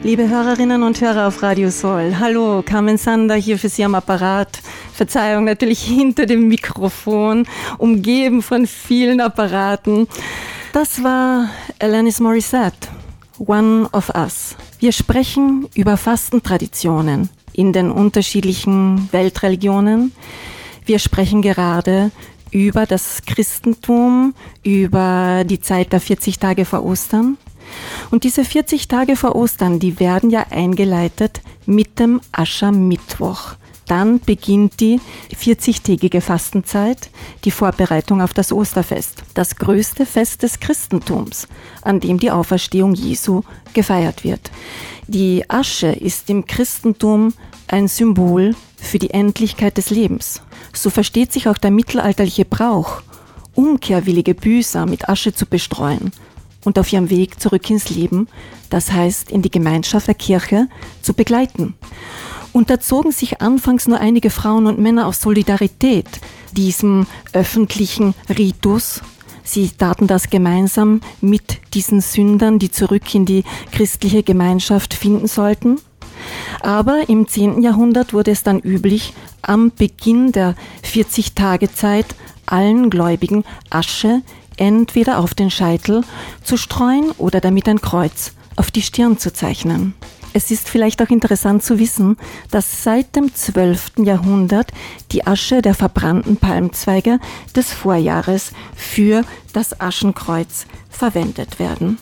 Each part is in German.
Liebe Hörerinnen und Hörer auf Radio Soul, hallo, Carmen Sander hier für Sie am Apparat. Verzeihung, natürlich hinter dem Mikrofon, umgeben von vielen Apparaten. Das war Alanis Morissette, One of Us. Wir sprechen über Fastentraditionen in den unterschiedlichen Weltreligionen. Wir sprechen gerade über das Christentum, über die Zeit der 40 Tage vor Ostern. Und diese 40 Tage vor Ostern, die werden ja eingeleitet mit dem Aschermittwoch. Dann beginnt die 40-tägige Fastenzeit, die Vorbereitung auf das Osterfest, das größte Fest des Christentums, an dem die Auferstehung Jesu gefeiert wird. Die Asche ist im Christentum ein Symbol für die Endlichkeit des Lebens. So versteht sich auch der mittelalterliche Brauch, umkehrwillige Büßer mit Asche zu bestreuen und auf ihrem Weg zurück ins Leben, das heißt in die Gemeinschaft der Kirche, zu begleiten. Unterzogen sich anfangs nur einige Frauen und Männer aus Solidarität diesem öffentlichen Ritus. Sie taten das gemeinsam mit diesen Sündern, die zurück in die christliche Gemeinschaft finden sollten. Aber im 10. Jahrhundert wurde es dann üblich, am Beginn der 40-Tage-Zeit allen Gläubigen Asche entweder auf den Scheitel zu streuen oder damit ein Kreuz auf die Stirn zu zeichnen. Es ist vielleicht auch interessant zu wissen, dass seit dem 12. Jahrhundert die Asche der verbrannten Palmzweige des Vorjahres für das Aschenkreuz verwendet werden.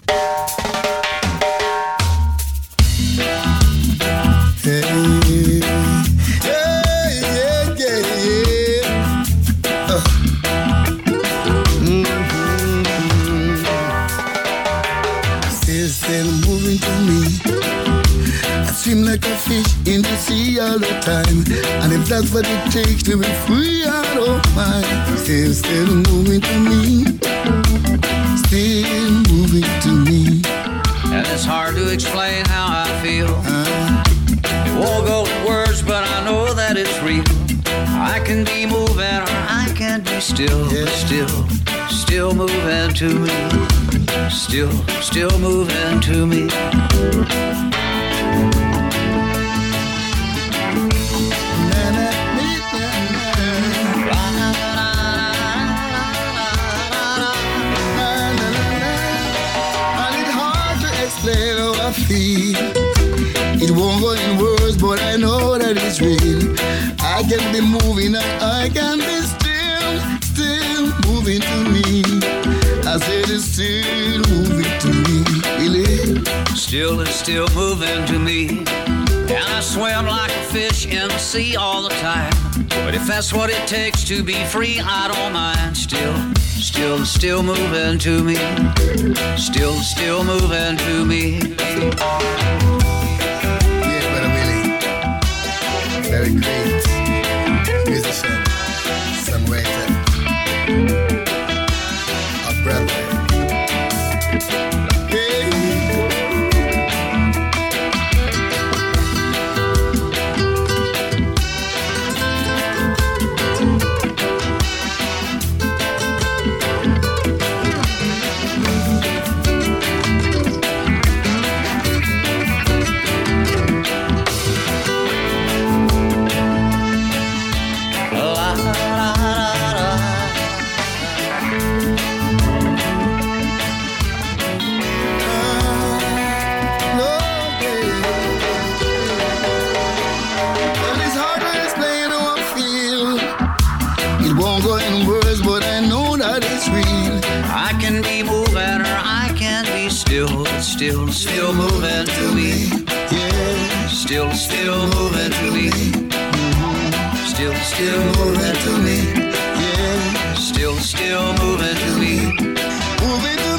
Seem like a fish in the sea all the time. And if that's what it takes to be free, I don't mind. Still moving to me. Still moving to me. And it's hard to explain how I feel. It won't go in words, but I know that it's real. I can be moving or I can be still. Yeah. But still moving to me. Still moving to me. It won't go in words, but I know that it's real. I can be moving and I can be still moving to me. I said it's still moving to me, really. Still moving to me. And I swim like a fish in the sea all the time. But if that's what it takes to be free, I don't mind. Still moving to me. Still moving to me. Yeah, but really, very great musician, songwriter, a brother. Still moving to me. Yeah. Still moving to me. Still moving to me. Yeah. Still moving to me. Moving to